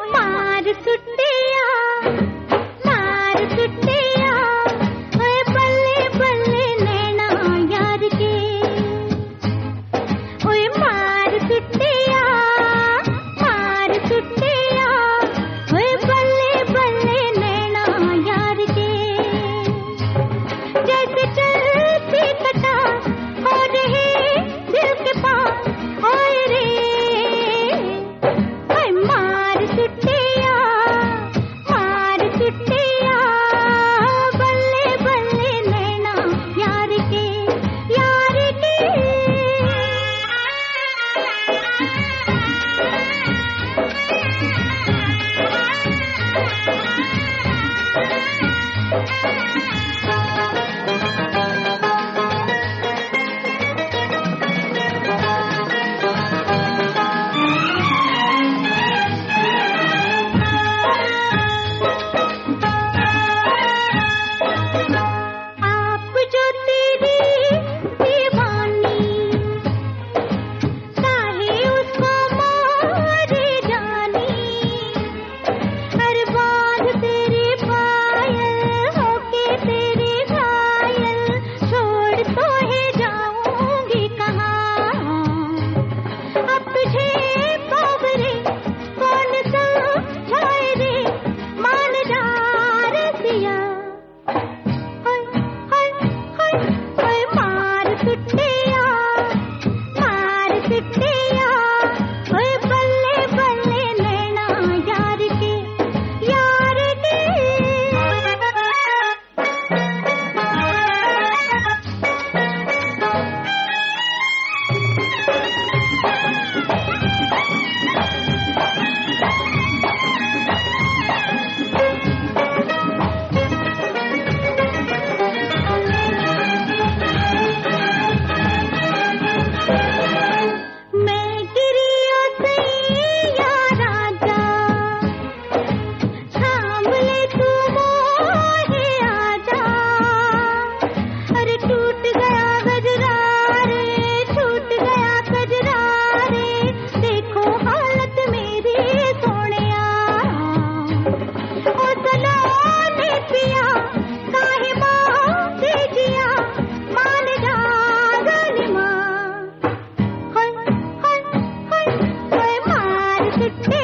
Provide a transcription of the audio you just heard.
मार सुटिया ओए बल्ले बल्ले नैना यार के। ओए मार सुटिया ओए बल्ले बल्ले नैना यार के। जैसे चलती कटा हो रहे दिल के पास ओए रे। ओए मार सुटिया बल्ले बल्ले नैना यार के यार के। आप जो तेरी दीवानी चाहे उसको मारे जानी। हर बात तेरी पायल होके तेरी घायल छोड़ तो है जाऊंगी कहाँ। अब तुझे बाबरे कौन समझाए रे मान जा रसिया। ओए मार सुटिया ओए बल्ले बल्ले नैना यार के यार के। मैं गिरियो सैया राजा थाम ले तू मोहे आजा। अरे टूट गया गजरा रे छूट गया गजरा रे देखो हालत मेरी सोनिया। ओ सलोने पिया काहे मांगे जिया मान जा गलिमा। ओए मार सुटिया